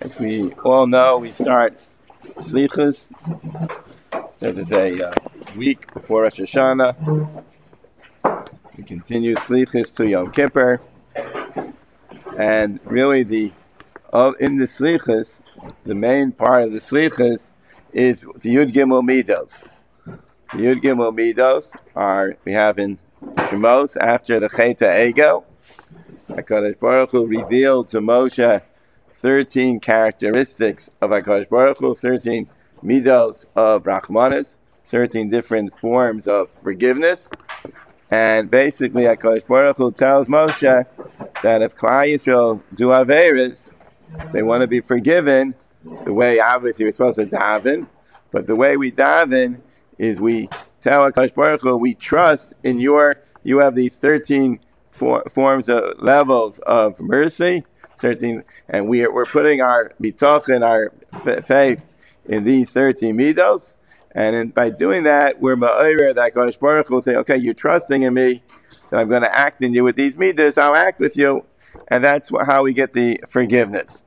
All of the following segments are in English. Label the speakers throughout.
Speaker 1: As we all know, we start Slichus. This is a week before Rosh Hashanah. We continue Slichus to Yom Kippur. And really, in the Slichus, the main part of the Slichus is the Yud Gimel Midos. The Yud Gimel Midos we have in Shemos after the Cheta Ego. HaKadosh Baruch Hu revealed to Moshe 13 characteristics of HaKadosh Baruch Hu, 13 midos of Rachmanis, 13 different forms of forgiveness. And basically, HaKadosh Baruch Hu tells Moshe that if Klal Yisrael do Averis, they want to be forgiven, the way obviously we're supposed to daven, but the way we daven is we tell HaKadosh Baruch Hu, we trust in you have these 13 forms of levels of mercy, 13, and we're putting our bitochen, our faith in these 13 midos, and by doing that, we're ma'orer that HaKadosh Baruch Hu will say, okay, you're trusting in me, that I'm going to act in you with these midos, I'll act with you, and that's how we get the forgiveness.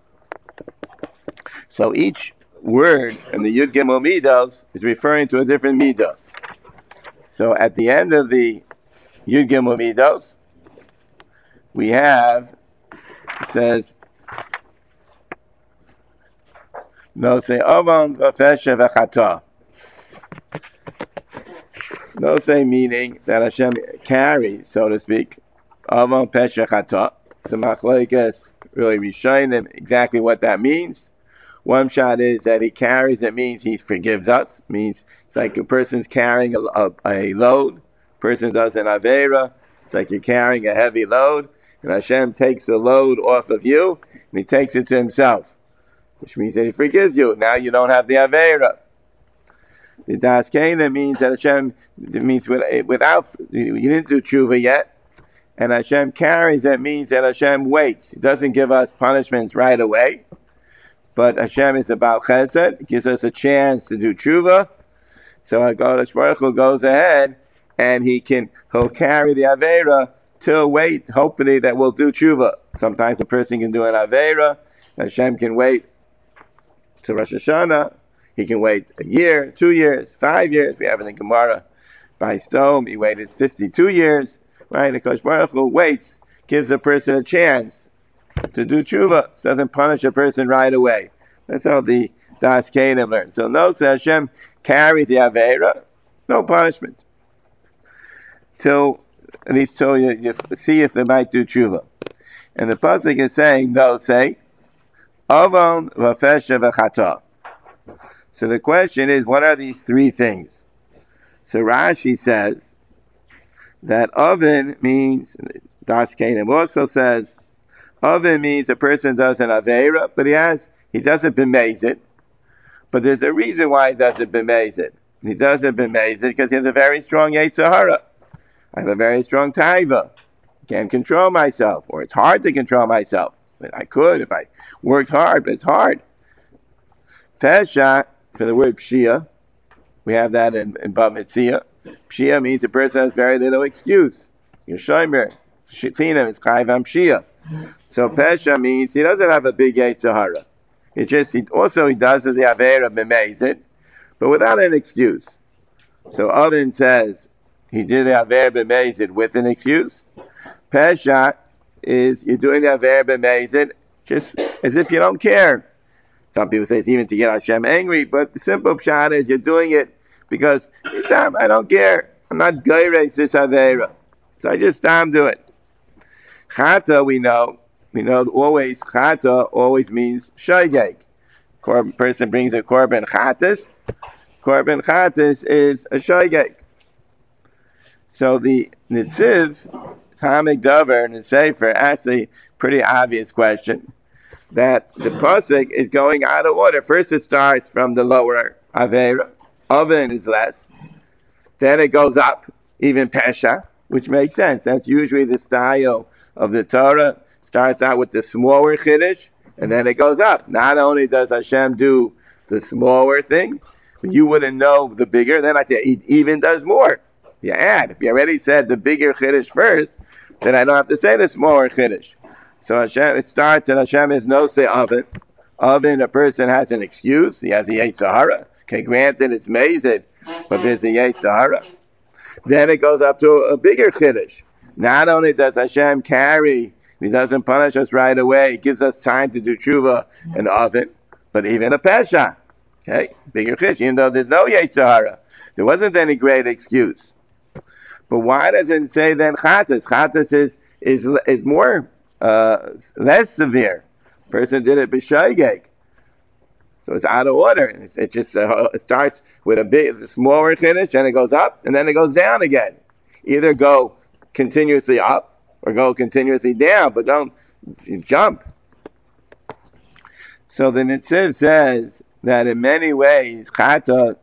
Speaker 1: So each word in the Yud Gimel Midos is referring to a different midah. So at the end of the Yud Gimel Midos, we have, it says, no say avon v'fesha v'chata. No say meaning that Hashem carries, so to speak, avon pesha chata. So machlokes really rishonim exactly what that means. One shot is that he carries, it means he forgives us. It means it's like a person's carrying a load. A person does an avera. It's like you're carrying a heavy load. And Hashem takes the load off of you and he takes it to himself, which means that he forgives you. Now you don't have the avera. The das kena means that Hashem, it means without, you didn't do tshuva yet, and Hashem carries, that means that Hashem waits. He doesn't give us punishments right away, but Hashem is about chesed. It gives us a chance to do tshuva. So HaKadosh Baruch Hu goes ahead and he'll carry the avera till wait, hopefully that we'll do tshuva. Sometimes a person can do an avera, Hashem can wait to Rosh Hashanah. He can wait a year, 2 years, 5 years. We have it in Gemara by Stone. He waited 52 years. Right? HaKadosh Baruch Hu waits, gives a person a chance to do tshuva. Doesn't punish a person right away. That's how the Das Kenim learns. So no, so Hashem carries the Aveira, no punishment. At least till you see if they might do tshuva. And the pasuk is saying, no, say, Avon v'fesha v'chata. So the question is, what are these three things? So Rashi says that oven means, Das Kenim also says, oven means a person does an aveira, but he doesn't bemaz it. But there's a reason why he doesn't bemaz it. He doesn't bemaz it because he has a very strong Yetzer Hara. I have a very strong taiva. I can't control myself, or it's hard to control myself. But I could if I worked hard, but it's hard. Pesha, for the word pshia, we have that in Bava Metzia. Pshia means a person has very little excuse. You're shomer. Shekhinah is chayv pshia. So pesha means he doesn't have a big Yetzer Hara. He does the avera b'meizit, but without an excuse. So Oven says he did the avera b'meizit with an excuse. Pesha is you're doing the avera b'meizit just as if you don't care. Some people say it's even to get Hashem angry, but the simple pshat is you're doing it because I don't care. I'm not geireis this avera, so I just do it. Chata, we know always chata always means shaygeg. Person brings a korban chatas. Korban chatas is a shaygeg. So the Nitziv, Talmud Dover, and the Sefer asks a pretty obvious question, that the pasuk is going out of order. First it starts from the lower avera. Oven is less. Then it goes up, even pesha, which makes sense. That's usually the style of the Torah. Starts out with the smaller chiddush, and then it goes up. Not only does Hashem do the smaller thing, but you wouldn't know the bigger, then he even does more. You add. If you already said the bigger chiddush first, then I don't have to say the smaller chiddush. So Hashem, it starts that Hashem is no say oven. Oven, a person has an excuse. He has a Yetzer Hara. Okay, granted it's mazed, but there's a Yetzer Hara. Then it goes up to a bigger chiddush. Not only does Hashem carry, He doesn't punish us right away. He gives us time to do tshuva and oven, but even a pesha. Okay, bigger chiddush. Even though there's no Yetzer Hara, there wasn't any great excuse. But why doesn't it say then chatas? Chatas is more less severe. Person did it b'shoigeg, so it's out of order. It just it starts with a smaller chiddush, and it goes up, and then it goes down again. Either go continuously up or go continuously down, but don't jump. So the Nitziv says that in many ways chata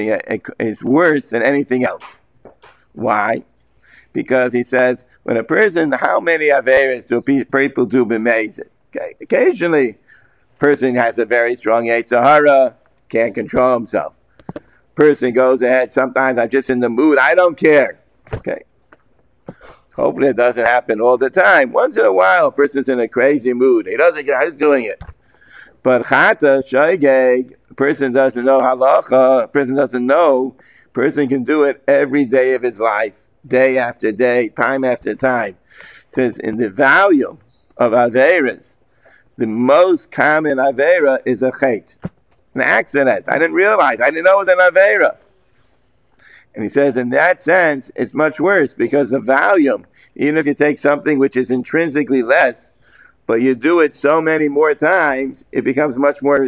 Speaker 1: is worse than anything else. Why? Because he says, when a person, how many averes do people do b'mezid? Okay, occasionally, person has a very strong Yetzer Hara, can't control himself. Person goes ahead, sometimes I'm just in the mood, I don't care. Okay. Hopefully it doesn't happen all the time. Once in a while, a person's in a crazy mood. He doesn't care, he's doing it. But chata, shoigeg, a person doesn't know halacha, a person doesn't know, person can do it every day of his life, day after day, time after time. It says in the value of averas, the most common avera is a chet, an accident. I didn't realize, I didn't know it was an avera. And he says in that sense, it's much worse because the volume, even if you take something which is intrinsically less, but you do it so many more times, it becomes much more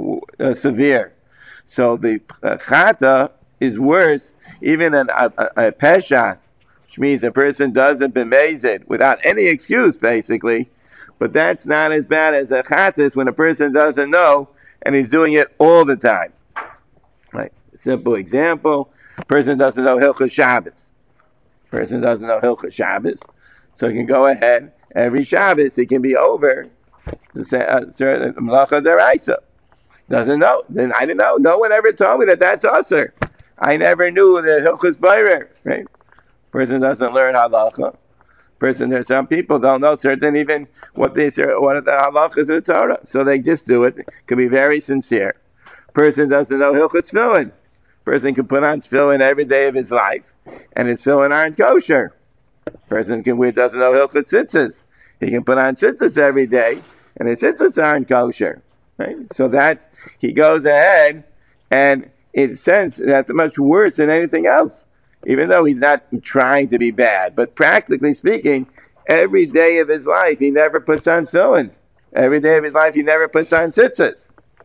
Speaker 1: severe. So the chata is worse, even a pesha, which means a person does it b'mezid without any excuse, basically. But that's not as bad as a chatas when a person doesn't know and he's doing it all the time. Right? Simple example: person doesn't know Hilchos Shabbos. Person doesn't know Hilchos Shabbos, so he can go ahead every Shabbos. He can be over the certain Melacha Deraisa. Doesn't know. Then I didn't know. No one ever told me that that's usher. I never knew that Hilchos Beirer. Right? Person doesn't learn halacha. There's some people don't know certain even what the halachas of the Torah, so they just do it. Can be very sincere. Person doesn't know Hilchos Tefillin. Person can put on tefillin every day of his life, and his tefillin aren't kosher. Person doesn't know Hilchos Tzitzis. He can put on tzitzis every day, and his tzitzis aren't kosher. Right? So he goes ahead, and in a sense, that's much worse than anything else. Even though he's not trying to be bad, but practically speaking, every day of his life he never puts on tefillin. Every day of his life he never puts on tzitzis.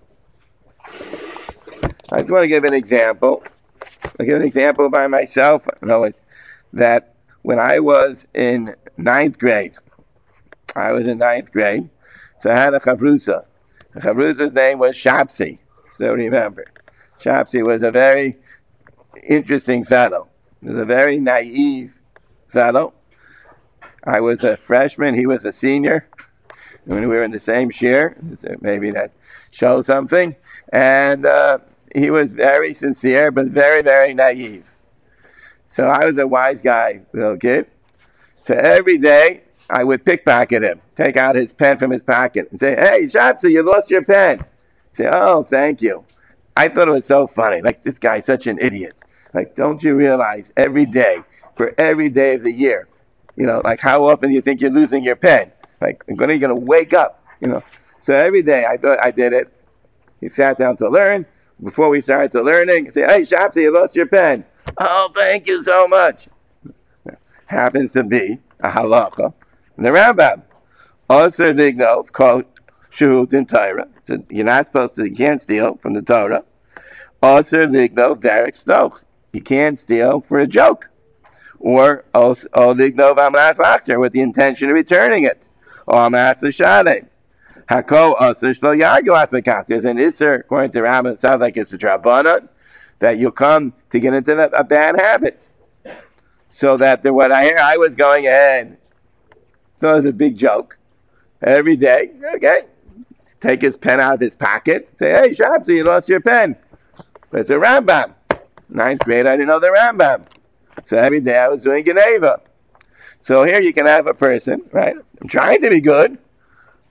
Speaker 1: I just want to give an example. I'll give an example by myself. That when I was in ninth grade, so I had a chavrusa. The chavrusa's name was Shapsi. So remember, Shapsi was a very interesting fellow. He was a very naive fellow. I was a freshman, he was a senior. When we were in the same share, maybe that shows something. And he was very sincere, but very, very naive. So I was a wise guy, little kid. So every day I would pickpocket him, take out his pen from his pocket, and say, "Hey, Shapsi, you lost your pen." Say, "Oh, thank you." I thought it was so funny. Like, this guy's such an idiot. Like, don't you realize every day, for every day of the year, like how often do you think you're losing your pen? Like, when are you going to wake up? So every day I thought I did it. He sat down to learn. Before we started to learning, he said, "Hey, Shapsi, you lost your pen." "Oh, thank you so much." Happens to be a halacha. The Rambam, also dignov, called Shuhut in Torah. So you can't steal from the Torah. Also dignov, Derek Stoch. You can't steal for a joke. Or dignov amras achzer, with the intention of returning it. Or amras l'shalem. Hako also shlo yargu asmekach. There's an isser, according to Rambam, it sounds like it's a drabanan, that you'll come to get into a bad habit. So that what I was going ahead, thought it was a big joke. Every day, okay, take his pen out of his pocket, say, "Hey, Shapsi, you lost your pen." But it's a Rambam. Ninth grade, I didn't know the Rambam. So every day I was doing Geneva. So here you can have a person, right? I'm trying to be good.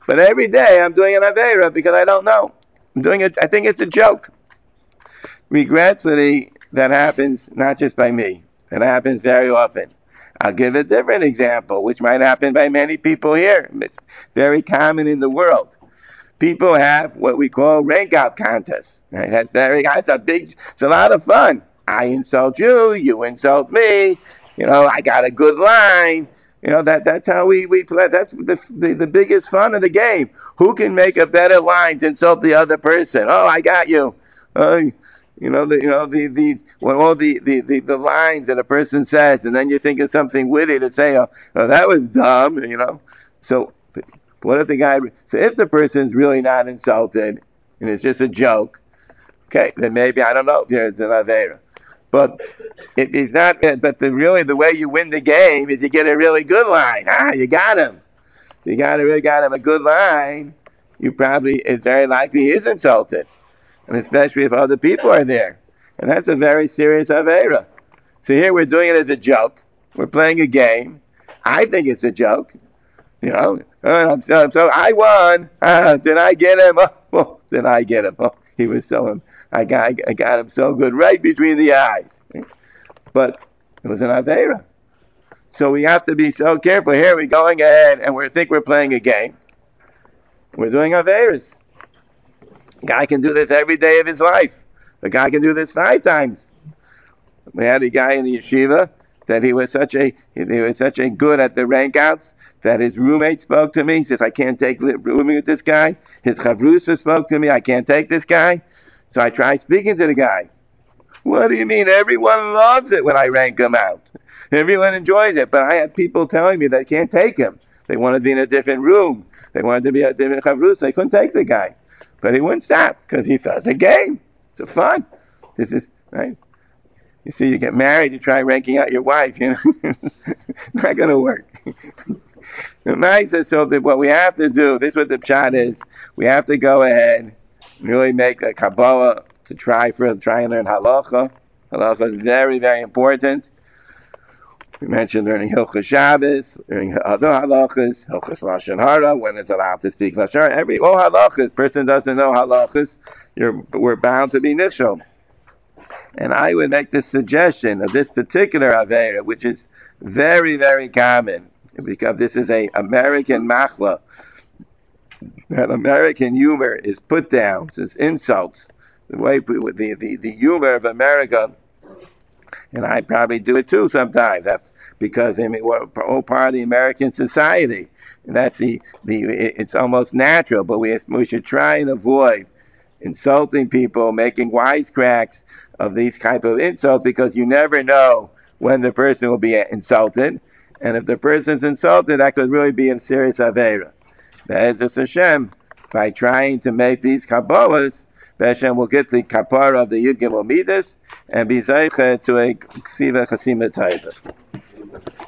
Speaker 1: But every day I'm doing an Aveira because I don't know. I'm doing it, I think it's a joke. Regretfully, that happens not just by me. It happens very often. I'll give a different example, which might happen by many people here. It's very common in the world. People have what we call rank out contests. Right? It's a lot of fun. I insult you, you insult me. I got a good line. That's how we play. That's the biggest fun of the game. Who can make a better line to insult the other person? Oh, I got you. Uh, all the lines that a person says, and then you think of something witty to say. Oh, that was dumb. So what if the guy? So if the person's really not insulted and it's just a joke, okay, then maybe I don't know. There's an avera. But if he's not, but the way you win the game is you get a really good line. You got him. You really got him a good line. It's very likely he is insulted, and especially if other people are there, and that's a very serious avera. So here we're doing it as a joke. We're playing a game. I think it's a joke. So I won. Did I get him? Did I get him? He was so. I got him so good right between the eyes. But it was an Aveira. So we have to be so careful. Here we're going ahead and we think we're playing a game. We're doing Aveiras. A guy can do this every day of his life. A guy can do this 5 times. We had a guy in the yeshiva that he was such a good at the rank outs that his roommate spoke to me. He says, I can't take rooming with this guy. His chavrusa spoke to me. I can't take this guy. So I tried speaking to the guy. What do you mean? Everyone loves it when I rank him out. Everyone enjoys it. But I had people telling me they can't take him. They wanted to be in a different room. They wanted to be a different chavrusa. They couldn't take the guy. But he wouldn't stop because he thought it's a game. It's fun. This is, right? You see, you get married, you try ranking out your wife, Not going to work. The Ma'aseh says, so that what we have to do, this is what the pshat is, we have to go ahead and really make a Kabbalah to try and learn halacha. Halacha is very, very important. We mentioned learning Hilchos Shabbos, learning other halachas, Hilchos Lashon Hara, when it's allowed to speak Lashon Hara. All halachas, person doesn't know halachas, we're bound to be nishal. And I would make the suggestion of this particular Aveira, which is very, very common, because this is an American machla, that American humor is put down, it's insults. The way the humor of America, and I probably do it too sometimes. That's because we're all part of the American society, and that's it's almost natural. But we should try and avoid insulting people, making wisecracks of these type of insults, because you never know when the person will be insulted, and if the person's insulted, that could really be a serious avera. Be'ezus Hashem, by trying to make these kabbalas, Hashem will get the kapara of the Yud Gimel Midas and be zeicha to a ksiva chasima taiva.